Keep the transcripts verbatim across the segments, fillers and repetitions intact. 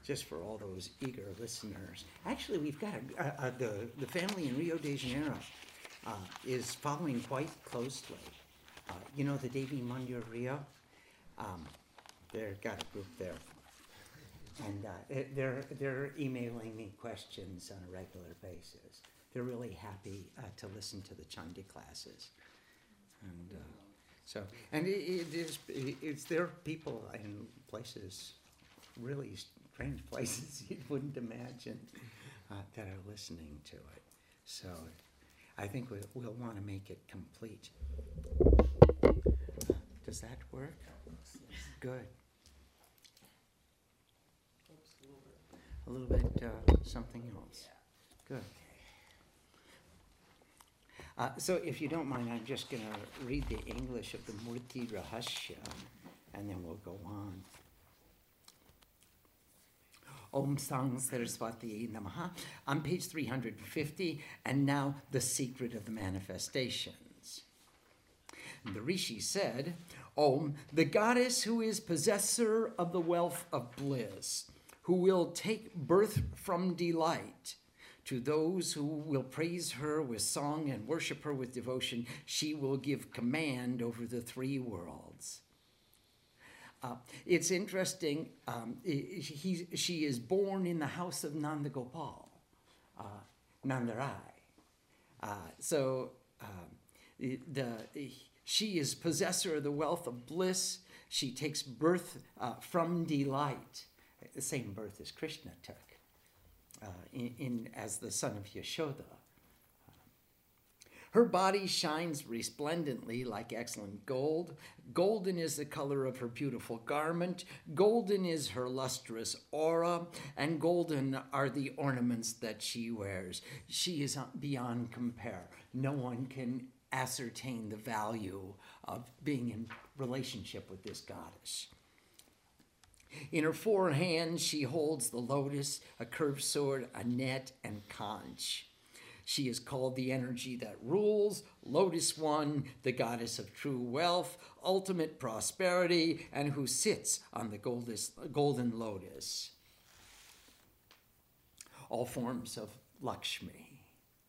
just for all those eager listeners. Actually, we've got a, uh, uh, the, the family in Rio de Janeiro uh, is following quite closely. Uh, you know the Devi Mandir Rio? Um, they've got a group there. And uh, they're, they're emailing me questions on a regular basis. They're really happy uh, to listen to the Chandi classes. And uh, so, and it, it is, it's, there are people in places, really strange places you wouldn't imagine uh, that are listening to it. So I think we'll, we'll want to make it complete. Does that work? Good. A little bit uh, something else. Good. Uh, so if you don't mind, I'm just going to read the English of the Murti Rahasya, and then we'll go on. Om Sang Saraswati Namaha, on page three hundred fifty, and now the secret of the manifestations. The Rishi said, Om, the goddess who is possessor of the wealth of bliss, who will take birth from delight. To those who will praise her with song and worship her with devotion, she will give command over the three worlds. Uh, it's interesting, um, he, she is born in the house of Nanda Gopal, uh, Nandarai. Uh, so uh, the, the, she is possessor of the wealth of bliss. She takes birth uh, from delight, the same birth as Krishna took. Uh, in, in as the son of Yashoda. Her body shines resplendently like excellent gold. Golden is the color of her beautiful garment. Golden is her lustrous aura, and golden are the ornaments that she wears. She is beyond compare. No one can ascertain the value of being in relationship with this goddess. In her four hands, she holds the lotus, a curved sword, a net, and conch. She is called the energy that rules, Lotus One, the goddess of true wealth, ultimate prosperity, and who sits on the golden lotus. All forms of Lakshmi.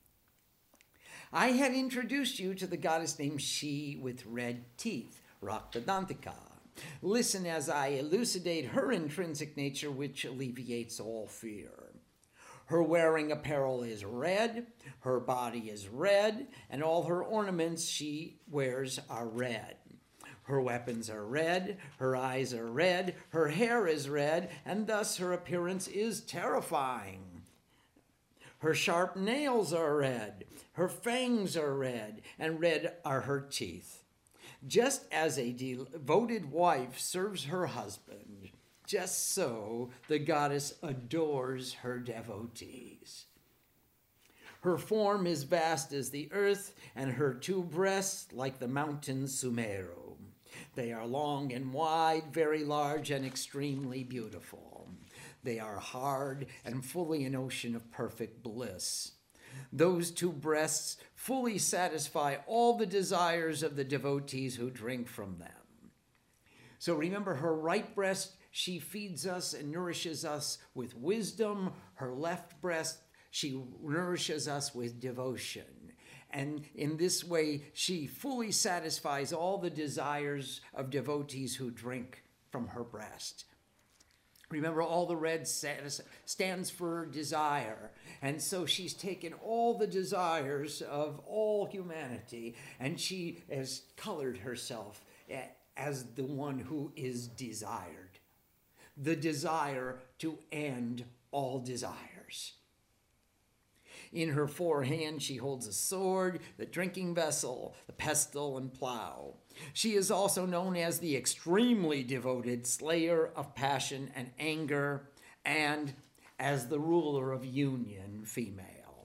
I had introduced you to the goddess named She with red teeth, Raktadantika. Listen as I elucidate her intrinsic nature, which alleviates all fear. Her wearing apparel is red, her body is red, and all her ornaments she wears are red. Her weapons are red, her eyes are red, her hair is red, and thus her appearance is terrifying. Her sharp nails are red, her fangs are red, and red are her teeth. Just as a devoted wife serves her husband, just so the goddess adores her devotees. Her form is vast as the earth, and her two breasts like the mountain Sumeru. They are long and wide, very large, and extremely beautiful. They are hard and fully an ocean of perfect bliss. Those two breasts fully satisfy all the desires of the devotees who drink from them. So remember, her right breast, she feeds us and nourishes us with wisdom. Her left breast, she nourishes us with devotion. And in this way, she fully satisfies all the desires of devotees who drink from her breast. Remember, all the red stands for desire. And so she's taken all the desires of all humanity, and she has colored herself as the one who is desired. The desire to end all desires. In her four hands, she holds a sword, the drinking vessel, the pestle, and plow. She is also known as the extremely devoted slayer of passion and anger, and as the ruler of union, female.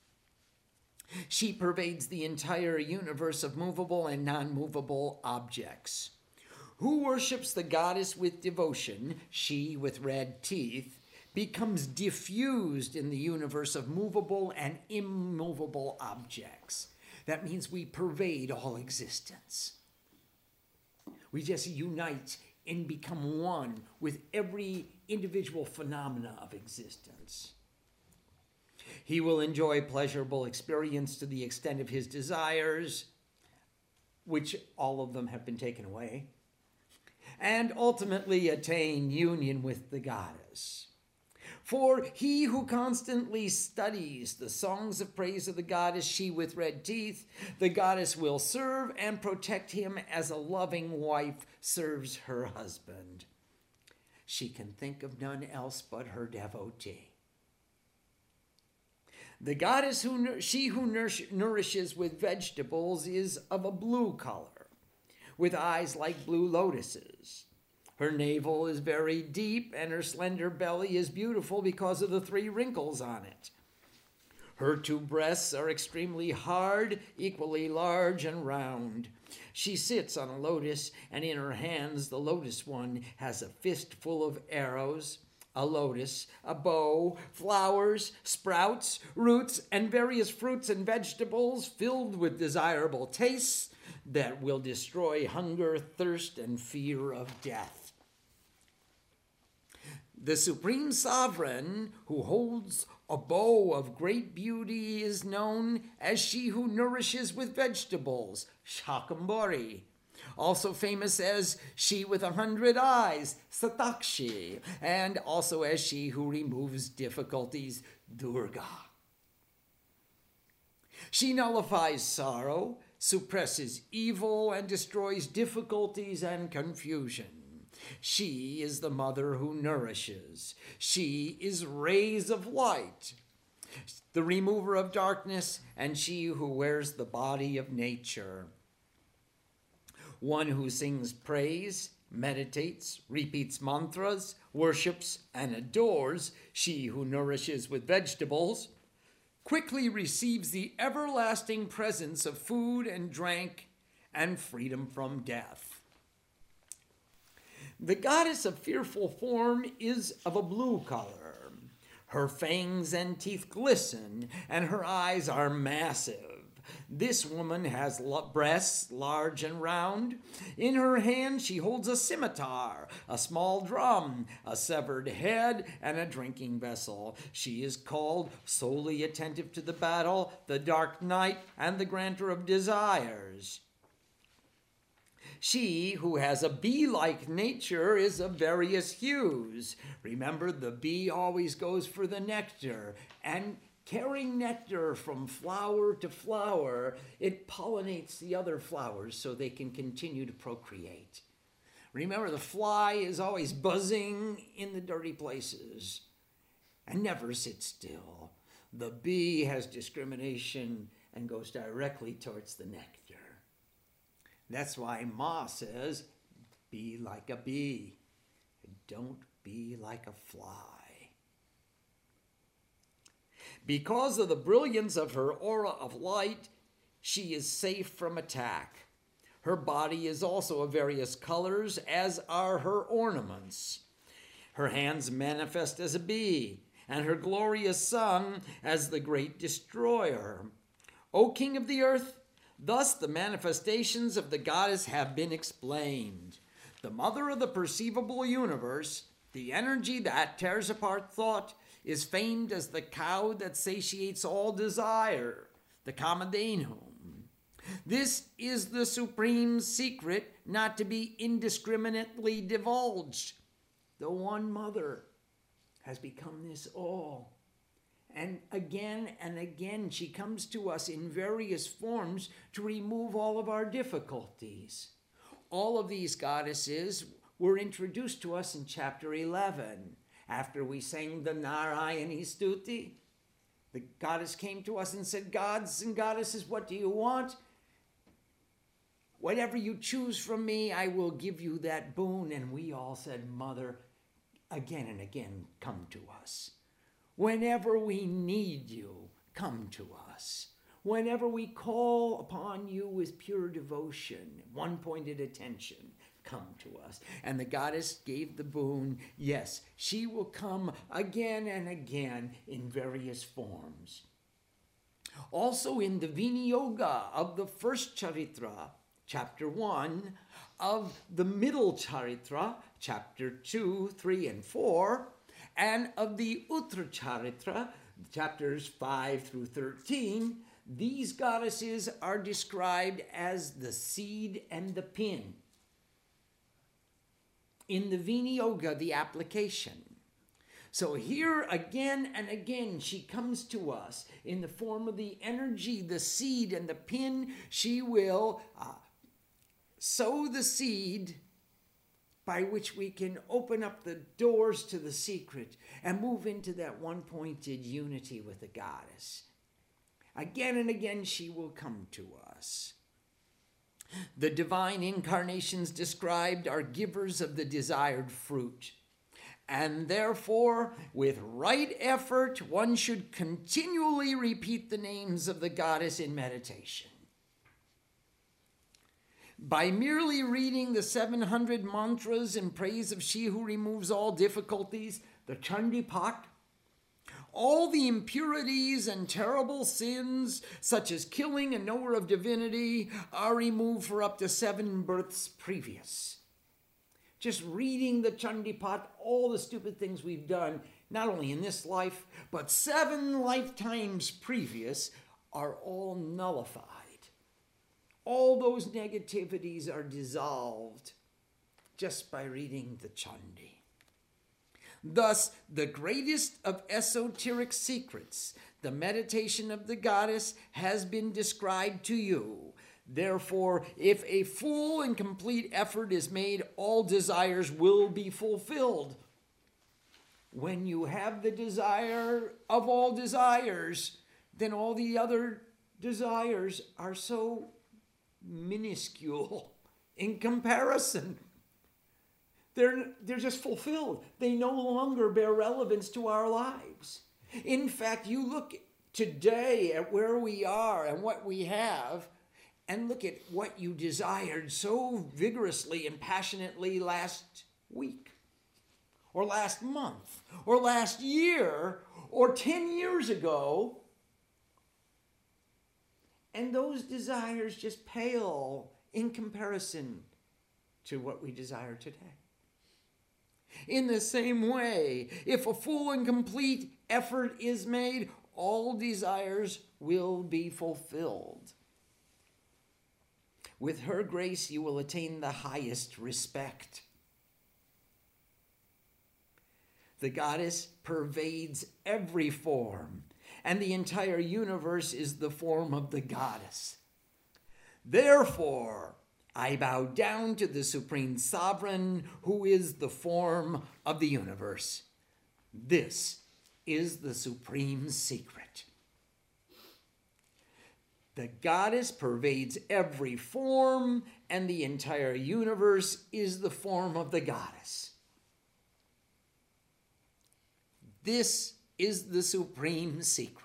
She pervades the entire universe of movable and non-movable objects. Who worships the goddess with devotion, she with red teeth, becomes diffused in the universe of movable and immovable objects. That means we pervade all existence. We just unite and become one with every individual phenomena of existence. He will enjoy pleasurable experience to the extent of his desires, which all of them have been taken away, and ultimately attain union with the goddess. For he who constantly studies the songs of praise of the goddess, she with red teeth, the goddess will serve and protect him as a loving wife serves her husband. She can think of none else but her devotee. The goddess, who she who nourishes with vegetables, is of a blue color, with eyes like blue lotuses. Her navel is very deep, and her slender belly is beautiful because of the three wrinkles on it. Her two breasts are extremely hard, equally large and round. She sits on a lotus, and in her hands the lotus one has a fistful of arrows, a lotus, a bow, flowers, sprouts, roots, and various fruits and vegetables filled with desirable tastes that will destroy hunger, thirst, and fear of death. The supreme sovereign who holds a bow of great beauty is known as she who nourishes with vegetables, Shakambhari. Also famous as she with a hundred eyes, Satakshi, and also as she who removes difficulties, Durga. She nullifies sorrow, suppresses evil, and destroys difficulties and confusion. She is the mother who nourishes. She is rays of light, the remover of darkness, and she who wears the body of nature. One who sings praise, meditates, repeats mantras, worships, and adores, she who nourishes with vegetables, quickly receives the everlasting presence of food and drink and freedom from death. The goddess of fearful form is of a blue color. Her fangs and teeth glisten, and her eyes are massive. This woman has breasts large and round. In her hand she holds a scimitar, a small drum, a severed head, and a drinking vessel. She is called solely attentive to the battle, the dark night, and the granter of desires. She who has a bee-like nature is of various hues. Remember, the bee always goes for the nectar, and carrying nectar from flower to flower, it pollinates the other flowers so they can continue to procreate. Remember, the fly is always buzzing in the dirty places and never sits still. The bee has discrimination and goes directly towards the nectar. That's why Ma says, be like a bee. Don't be like a fly. Because of the brilliance of her aura of light, she is safe from attack. Her body is also of various colors, as are her ornaments. Her hands manifest as a bee, and her glory is sung as the great destroyer. O King of the earth, thus the manifestations of the goddess have been explained. The mother of the perceivable universe, the energy that tears apart thought, is famed as the cow that satiates all desire, the Kamadhenu. This is the supreme secret not to be indiscriminately divulged. The one mother has become this all. And again and again, she comes to us in various forms to remove all of our difficulties. All of these goddesses were introduced to us in chapter eleven. After we sang the Narayani Stuti, the goddess came to us and said, gods and goddesses, what do you want? Whatever you choose from me, I will give you that boon. And we all said, Mother, again and again, come to us. Whenever we need you, come to us. Whenever we call upon you with pure devotion, one-pointed attention, come to us. And the goddess gave the boon. Yes, she will come again and again in various forms. Also in the Viniyoga of the first Charitra, chapter one, of the middle Charitra, chapter two, three, and four, and of the Uttar Charitra, chapters five through thirteen, these goddesses are described as the seed and the pin. In the Viniyoga, the application. So here again and again, she comes to us in the form of the energy, the seed and the pin. She will uh, sow the seed by which we can open up the doors to the secret and move into that one-pointed unity with the goddess. Again and again, she will come to us. The divine incarnations described are givers of the desired fruit. And therefore, with right effort, one should continually repeat the names of the goddess in meditation. By merely reading the seven hundred mantras in praise of she who removes all difficulties, the Chandipat, all the impurities and terrible sins, such as killing a knower of divinity, are removed for up to seven births previous. Just reading the Chandipat, all the stupid things we've done, not only in this life, but seven lifetimes previous, are all nullified. All those negativities are dissolved just by reading the Chandi. Thus, the greatest of esoteric secrets, the meditation of the goddess, has been described to you. Therefore, if a full and complete effort is made, all desires will be fulfilled. When you have the desire of all desires, then all the other desires are so minuscule in comparison. They're, they're just fulfilled. They no longer bear relevance to our lives. In fact, you look today at where we are and what we have, and look at what you desired so vigorously and passionately last week, or last month, or last year, or ten years ago. And those desires just pale in comparison to what we desire today. In the same way, if a full and complete effort is made, all desires will be fulfilled. With her grace, you will attain the highest respect. The goddess pervades every form, and the entire universe is the form of the goddess. Therefore, I bow down to the Supreme Sovereign, who is the form of the universe. This is the supreme secret. The goddess pervades every form, and the entire universe is the form of the goddess. This is the supreme secret.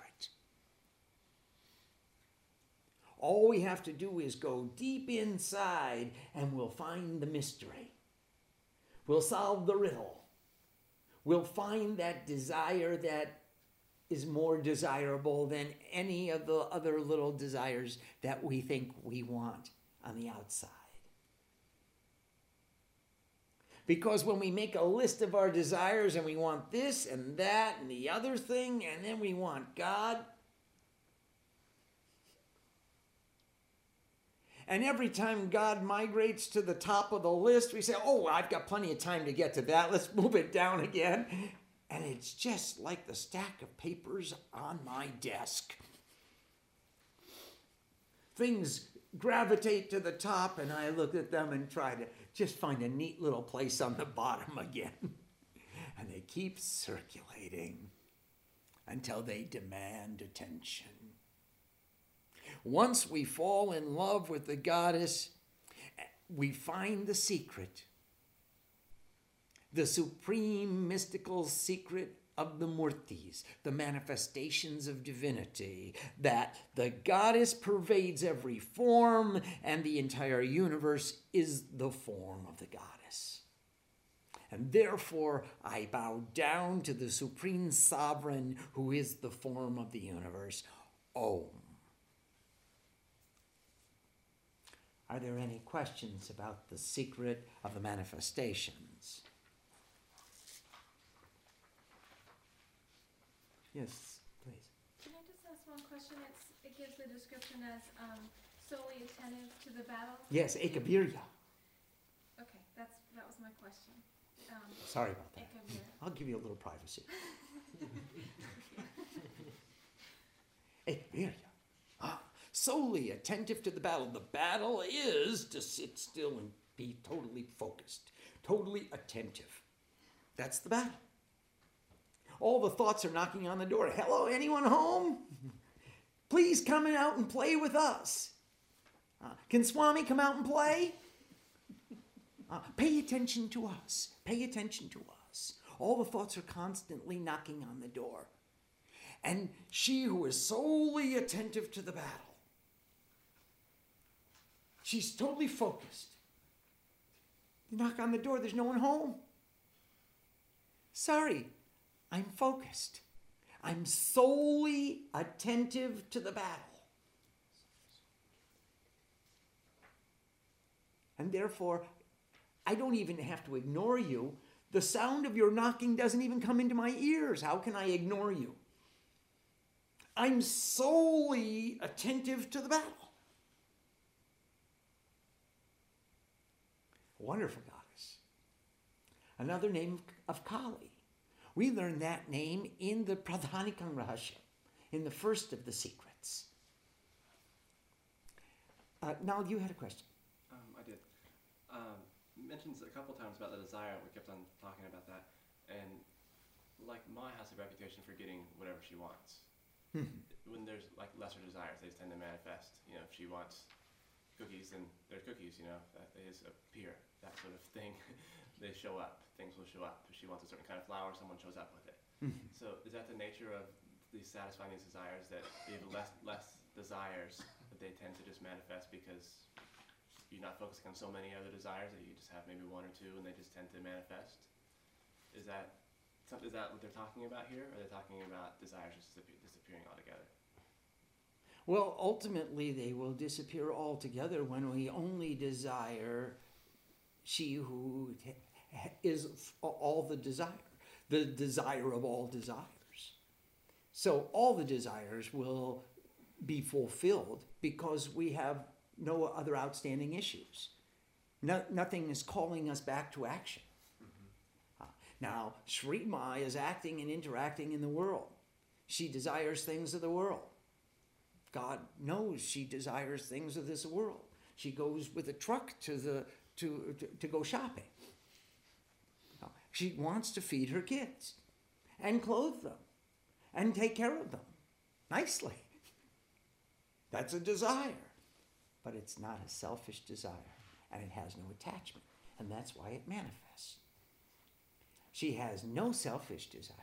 All we have to do is go deep inside, and we'll find the mystery. We'll solve the riddle. We'll find that desire that is more desirable than any of the other little desires that we think we want on the outside. Because when we make a list of our desires and we want this and that and the other thing, and then we want God, and every time God migrates to the top of the list, we say, oh, I've got plenty of time to get to that. Let's move it down again. And it's just like the stack of papers on my desk. Things gravitate to the top, and I look at them and try to just find a neat little place on the bottom again. And they keep circulating until they demand attention. Once we fall in love with the goddess, we find the secret, the supreme mystical secret of the Murtis, the manifestations of divinity, that the goddess pervades every form, and the entire universe is the form of the goddess. And therefore, I bow down to the Supreme Sovereign, who is the form of the universe. Om. Are there any questions about the secret of the manifestations? Yes, please. Can I just ask one question? It's, it gives the description as um, solely attentive to the battle. Yes, ekabirya. Okay, that's that was my question. Um, Sorry about that. ekabirya. I'll give you a little privacy. Ekabirya. Ah, solely attentive to the battle. The battle is to sit still and be totally focused, totally attentive. That's the battle. All the thoughts are knocking on the door. Hello, anyone home? Please come out and play with us. Uh, can Swami come out and play? Uh, pay attention to us. Pay attention to us. All the thoughts are constantly knocking on the door. And she who is solely attentive to the battle, she's totally focused. You knock on the door, there's no one home. Sorry, I'm focused. I'm solely attentive to the battle. And therefore, I don't even have to ignore you. The sound of your knocking doesn't even come into my ears. How can I ignore you? I'm solely attentive to the battle. Wonderful goddess. Another name of Kali. We learn that name in the Pradhanikam Rahasya, in the first of the secrets. Uh, now, you had a question. Um, I did. Um, mentions a couple times about the desire. We kept on talking about that. And like Ma has a reputation for getting whatever she wants. Hmm. When there's like lesser desires, they tend to manifest. You know, if she wants cookies, then there's cookies, you know, that they just appear, that sort of thing. They show up, things will show up. If she wants a certain kind of flower, someone shows up with it. Mm-hmm. So is that the nature of these satisfying these desires, that you have less less desires, that they tend to just manifest because you're not focusing on so many other desires, that you just have maybe one or two and they just tend to manifest? Is that is that what they're talking about here, or are they talking about desires just disappearing altogether? Well, ultimately, they will disappear altogether when we only desire she who is all the desire, the desire of all desires. So all the desires will be fulfilled because we have no other outstanding issues. No, nothing is calling us back to action. Mm-hmm. Uh, now, Sri Ma is acting and interacting in the world. She desires things of the world. God knows she desires things of this world. She goes with a truck to the to, to, to go shopping. She wants to feed her kids and clothe them and take care of them nicely. That's a desire. But it's not a selfish desire, and it has no attachment, and that's why it manifests. She has no selfish desire.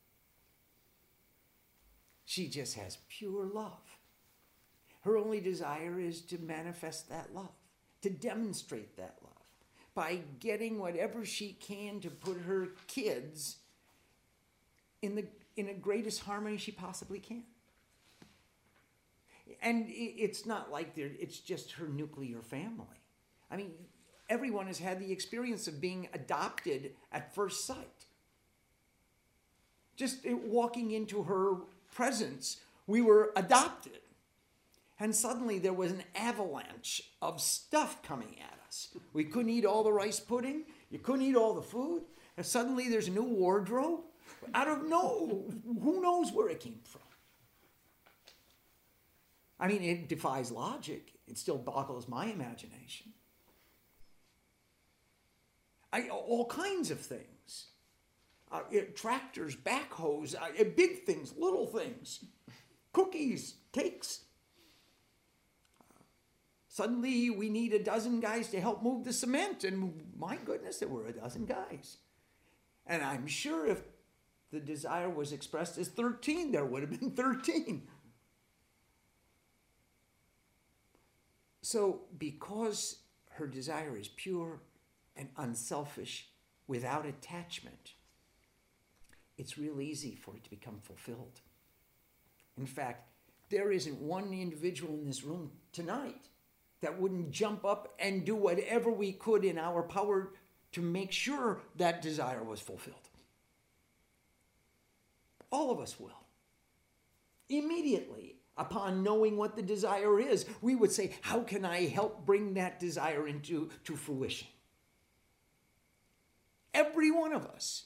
She just has pure love. Her only desire is to manifest that love, to demonstrate that love, by getting whatever she can to put her kids in the in the greatest harmony she possibly can. And it's not like they're, it's just her nuclear family. I mean, everyone has had the experience of being adopted at first sight. Just walking into her presence, we were adopted. And suddenly there was an avalanche of stuff coming at us. We couldn't eat all the rice pudding. You couldn't eat all the food. And suddenly there's a new wardrobe. Out of no, who knows where it came from? I mean, it defies logic. It still boggles my imagination. I, all kinds of things. Uh, it, tractors, backhoes, uh, big things, little things. Cookies, cakes. Uh, suddenly we need a dozen guys to help move the cement. And my goodness, there were a dozen guys. And I'm sure if the desire was expressed as thirteen, there would have been thirteen. So because her desire is pure and unselfish, without attachment, it's real easy for it to become fulfilled. In fact, there isn't one individual in this room tonight that wouldn't jump up and do whatever we could in our power to make sure that desire was fulfilled. All of us will. Immediately, upon knowing what the desire is, we would say, how can I help bring that desire into to fruition? Every one of us.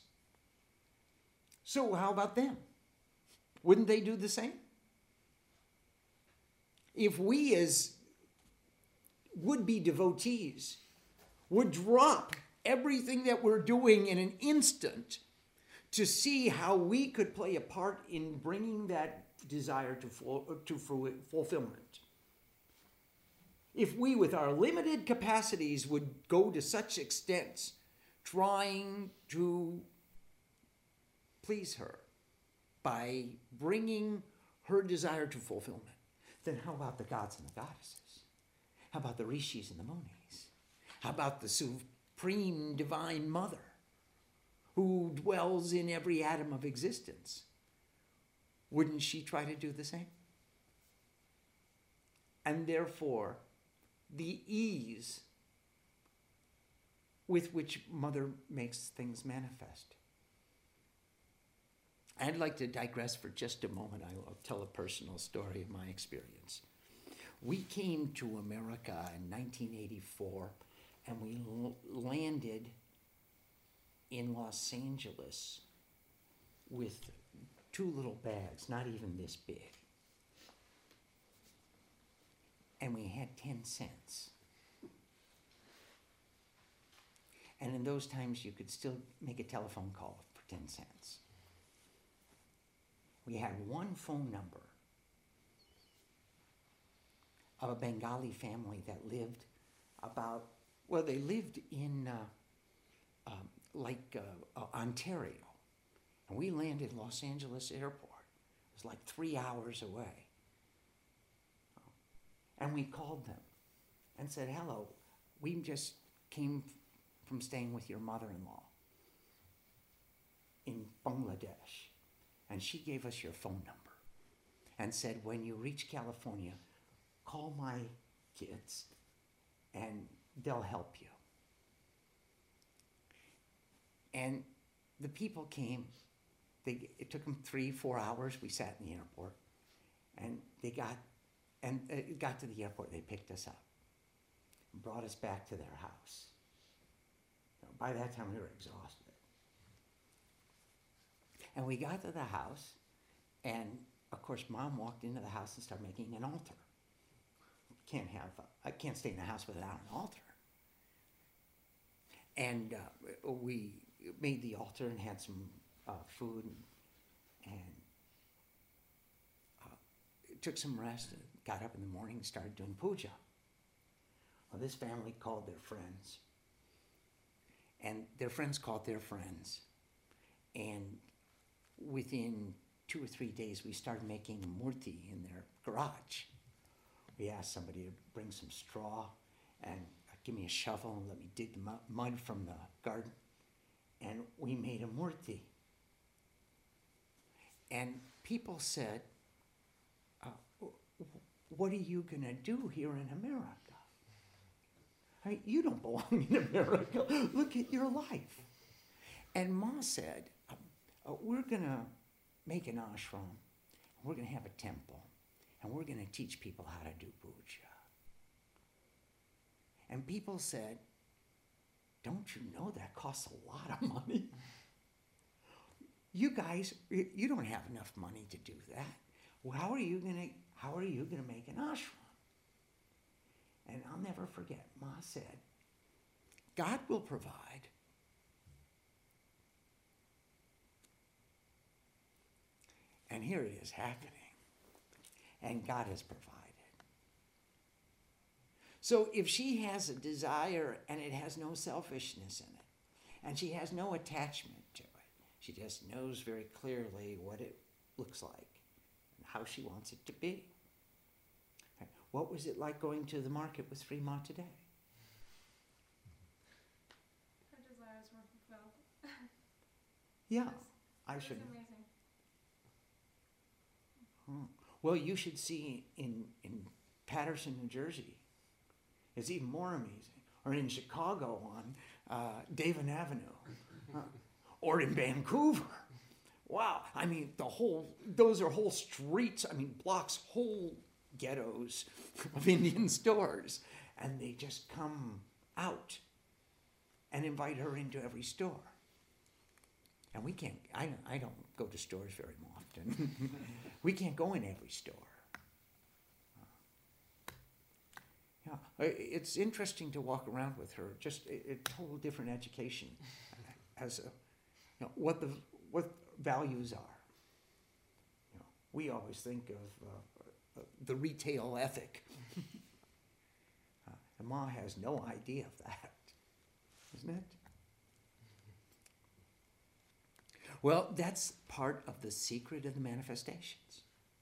So how about them? Wouldn't they do the same? If we as would-be devotees would drop everything that we're doing in an instant to see how we could play a part in bringing that desire to, full, to fulfillment. If we, with our limited capacities, would go to such extents trying to please her by bringing her desire to fulfillment, then how about the gods and the goddesses? How about the rishis and the munis? How about the supreme divine mother who dwells in every atom of existence? Wouldn't she try to do the same? And therefore, the ease with which Mother makes things manifest. I'd like to digress for just a moment. I will tell a personal story of my experience. We came to America in nineteen eighty-four, and we l- landed in Los Angeles with two little bags, not even this big. And we had ten cents. And in those times, you could still make a telephone call for ten cents. We had one phone number of a Bengali family that lived about, well, they lived in uh, um, like uh, uh, Ontario. And we landed in Los Angeles Airport. It was like three hours away. And we called them and said, hello, we just came from staying with your mother-in-law in Bangladesh. And she gave us your phone number and said, when you reach California, call my kids and they'll help you. And the people came. They, it took them three, four hours. We sat in the airport. And they got, and it got to the airport. They picked us up and brought us back to their house. You know, by that time, we were exhausted. And we got to the house, and of course, Mom walked into the house and started making an altar. Can't have, I can't stay in the house without an altar. And uh, we made the altar and had some uh, food and, and uh, took some rest and got up in the morning and started doing puja. Well, this family called their friends, and their friends called their friends, and within two or three days, we started making a murti in their garage. We asked somebody to bring some straw and give me a shovel and let me dig the mud from the garden. And we made a murti. And people said, uh, what are you going to do here in America? I mean, you don't belong in America. Look at your life. And Ma said, Uh, we're going to make an ashram, we're going to have a temple, and we're going to teach people how to do puja. And people said, don't you know that costs a lot of money? You guys, you don't have enough money to do that. Well, how are you going to, how are you going to make an ashram? And I'll never forget, Ma said, God will provide. And here it is happening. And God has provided. So if she has a desire and it has no selfishness in it, and she has no attachment to it, she just knows very clearly what it looks like and how she wants it to be. What was it like going to the market with Sri Ma today? Her desires were fulfilled. Yeah, That's, I that's should. amazing. Hmm. Well, you should see in, in Patterson, New Jersey, is even more amazing. Or in Chicago on uh, Davin Avenue. Huh. Or in Vancouver. Wow. I mean, the whole, those are whole streets, I mean, blocks, whole ghettos of Indian stores. And they just come out and invite her into every store. And we can't, I, I don't go to stores very often. We can't go in every store. Yeah, it's interesting to walk around with her, just a, a total different education as a, you know, what the, what values are. You know, we always think of uh, uh, the retail ethic. uh, and Ma has no idea of that, isn't it? Well, that's part of the secret of the manifestations.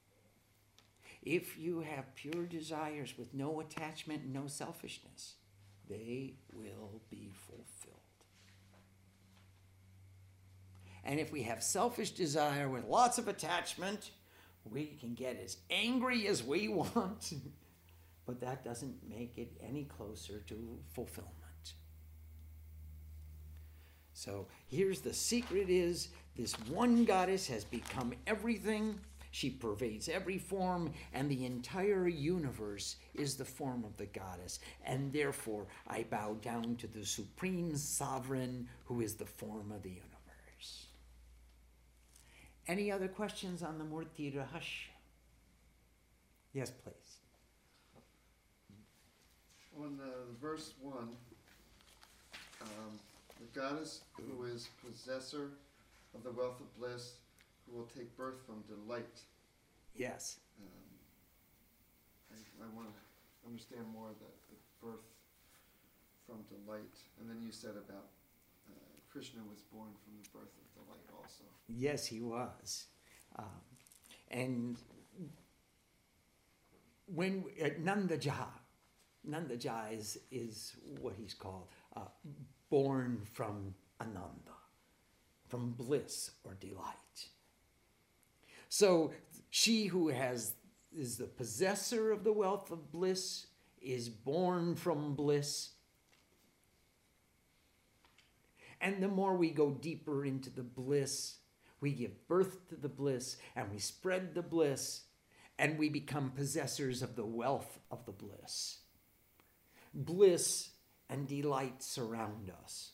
If you have pure desires with no attachment and no selfishness, they will be fulfilled. And if we have selfish desire with lots of attachment, we can get as angry as we want, but that doesn't make it any closer to fulfillment. So here's the secret is, this one goddess has become everything. She pervades every form, and the entire universe is the form of the goddess. And therefore, I bow down to the supreme sovereign who is the form of the universe. Any other questions on the Murti Rahasya? Yes, please. On uh, verse one, um, the goddess who is possessor of the wealth of bliss, who will take birth from delight. Yes. Um, I, I want to understand more of that, the birth from delight. And then you said about uh, Krishna was born from the birth of delight also. Yes, he was. Um, and when uh, Nandaja, Nandaja is, is what he's called, uh, born from Ananda, from bliss or delight. So she who has is the possessor of the wealth of bliss is born from bliss. And the more we go deeper into the bliss, we give birth to the bliss and we spread the bliss and we become possessors of the wealth of the bliss. Bliss and delight surround us.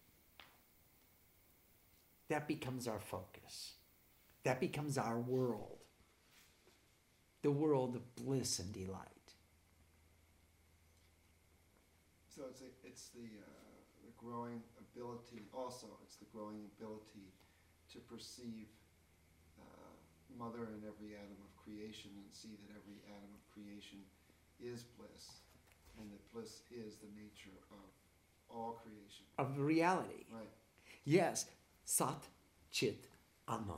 That becomes our focus. That becomes our world. The world of bliss and delight. So it's a, it's the, uh, the growing ability, also it's the growing ability to perceive uh, Mother in every atom of creation and see that every atom of creation is bliss, and that bliss is the nature of all creation. Of reality. Right. Yes. Sat, Chit, Anand.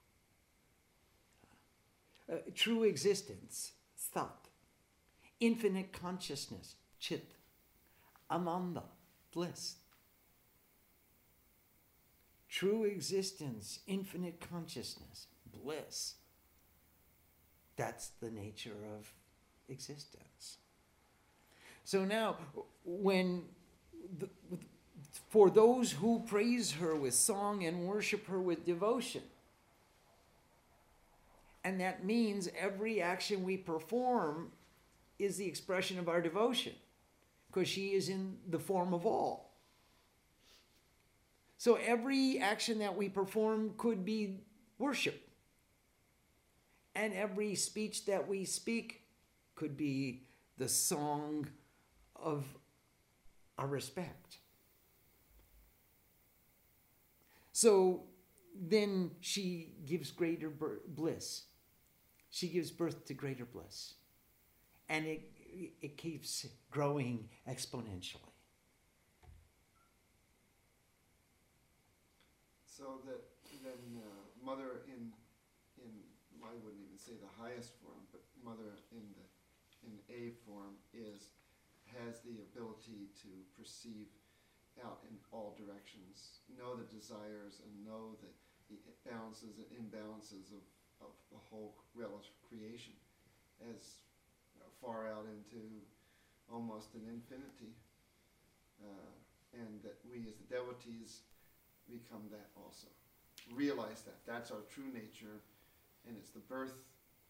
Uh, true existence, Sat. Infinite consciousness, Chit. Ananda, bliss. True existence, infinite consciousness, bliss. That's the nature of existence. So now, when the, for those who praise her with song and worship her with devotion, and that means every action we perform is the expression of our devotion, because she is in the form of all. So every action that we perform could be worship. And every speech that we speak could be the song of our respect. So then she gives greater bliss. She gives birth to greater bliss. And it, it keeps growing exponentially. So that then uh, Mother in, in, I wouldn't even say the highest form, but Mother in the in A form is, has the ability to perceive out in all directions, know the desires and know the, the balances and imbalances of, of the whole relative creation, as you know, far out into almost an infinity, uh, and that we as the devotees become that also. Realize that. That's our true nature, and it's the birth.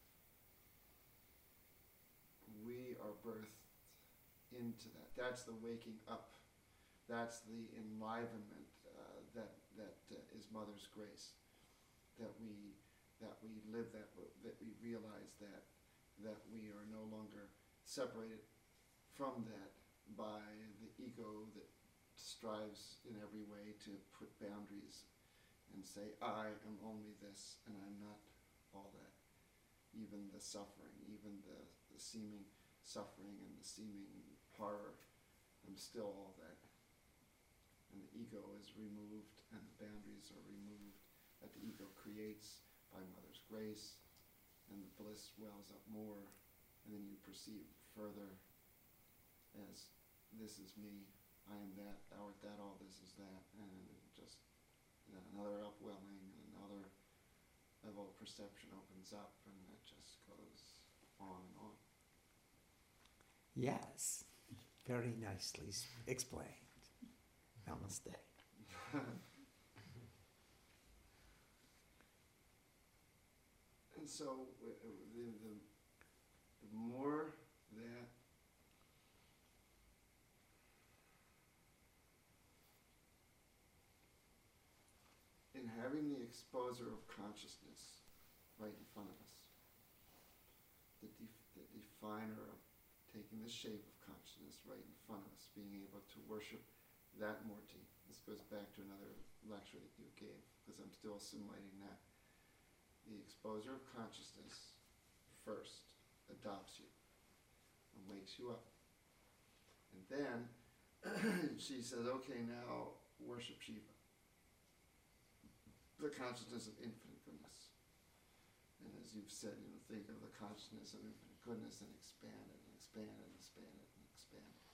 We are birthed into that. That's the waking up. That's the enlivenment uh, that that uh, is Mother's grace. That we that we live that that we realize that that we are no longer separated from that by the ego that strives in every way to put boundaries and say, I am only this and I'm not all that. Even the suffering, even the, the seeming suffering and the seeming horror, I'm still all that. And the ego is removed and the boundaries are removed that the ego creates by Mother's grace, and the bliss wells up more, and then you perceive further as this is me, I am that, thou art that, all this is that, and it just then another upwelling, and another level of perception opens up, and it just goes on and on. Yes, very nicely s- explained. Namaste. And so uh, the, the, the more that in having the exposer of consciousness right in front of us, the, def- the definer of taking the shape of consciousness right in front of us, being able to worship that Murti. This goes back to another lecture that you gave, because I'm still assimilating that. The exposer of consciousness first adopts you and wakes you up. And then she says, okay, now worship Shiva, the consciousness of infinite goodness. And as you've said, you know, think of the consciousness of infinite goodness and expand it and expand it and expand it and expand it.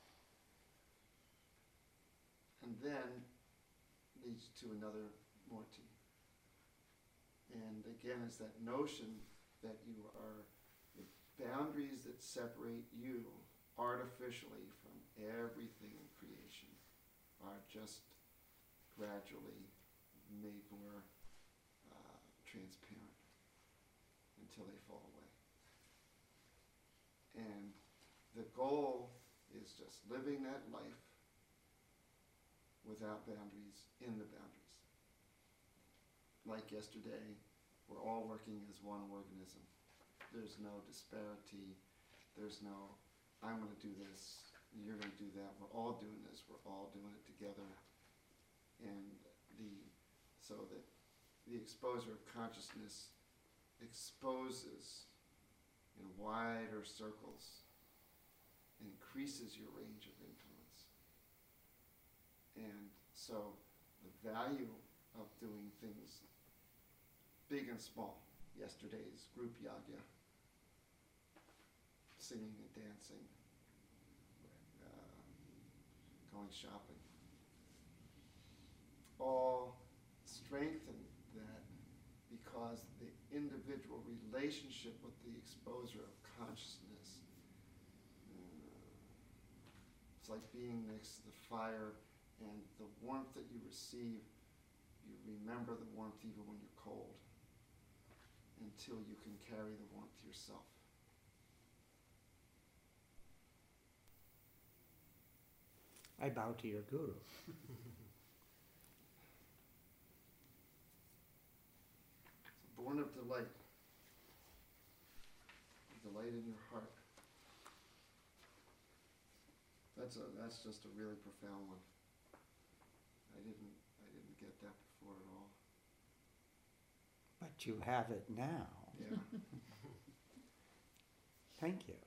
And then leads to another Murti. And again, it's that notion that you are, the boundaries that separate you artificially from everything in creation are just gradually made more uh, transparent until they fall away. And the goal is just living that life without boundaries, in the boundaries. Like yesterday, we're all working as one organism. There's no disparity. There's no, I'm going to do this, you're going to do that. We're all doing this. We're all doing it together. And the so that the exposer of consciousness exposes in wider circles and increases your range of influence. And so the value of doing things big and small, yesterday's group yagya, singing and dancing, uh, going shopping, all strengthen that because the individual relationship with the exposer of consciousness, uh, it's like being next to the fire, and the warmth that you receive, you remember the warmth even when you're cold, until you can carry the warmth yourself. I bow to your guru. So born of delight, delight in your heart. That's a that's just a really profound one. I didn't I didn't get that before at all. But you have it now. Yeah. Thank you.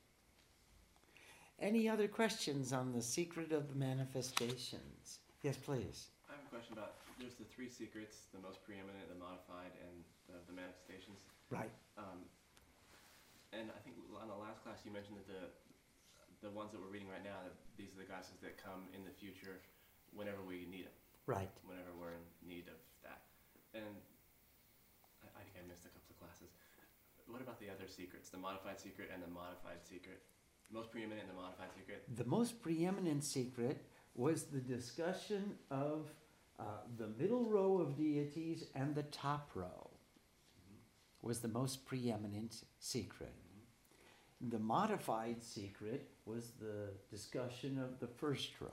Any other questions on the secret of the manifestations? Yes, please. I have a question about, there's the three secrets, the most preeminent, the modified, and the, the manifestations. Right. Um, and I think on the last class you mentioned that the the ones that we're reading right now, that these are the goddesses that come in the future whenever we need them, Right. whenever we're in need of that. And I, I think I missed a couple of classes. What about the other secrets, the modified secret and the modified secret? Most preeminent in the modified secret. The most preeminent secret was the discussion of uh, the middle row of deities and the top row was the most preeminent secret. The modified secret was the discussion of the first row.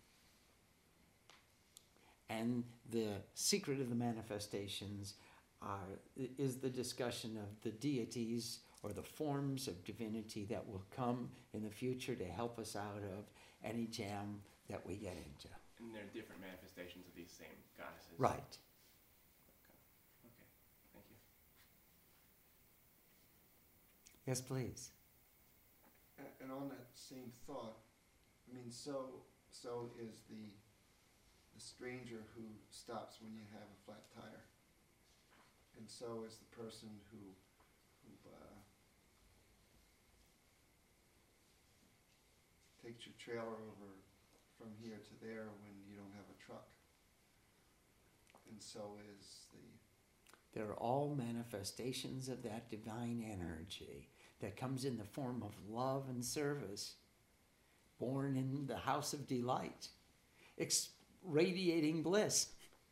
And the secret of the manifestations are, is the discussion of the deities or the forms of divinity that will come in the future to help us out of any jam that we get into. And they're different manifestations of these same goddesses. Right. Okay, thank you. Yes, please. A- And on that same thought, I mean, so, so is the, the stranger who stops when you have a flat tire. And so is the person who, who, uh, takes your trailer over from here to there when you don't have a truck. And so is the, They're all manifestations of that divine energy that comes in the form of love and service, born in the house of delight, ex- radiating bliss.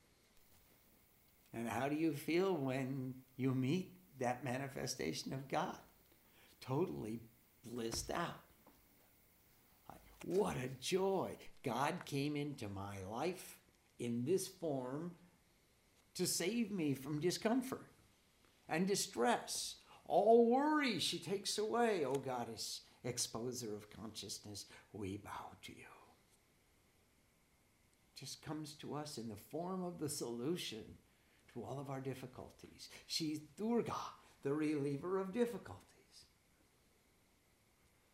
And how do you feel when you meet that manifestation of God? Totally blissed out. What a joy. God came into my life in this form to save me from discomfort and distress. All worry she takes away, O Goddess, exposer of consciousness, we bow to you. Just comes to us in the form of the solution to all of our difficulties. She's Durga, the reliever of difficulties.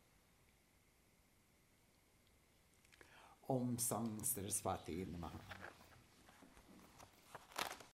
Om Sang Saraswati Namaha.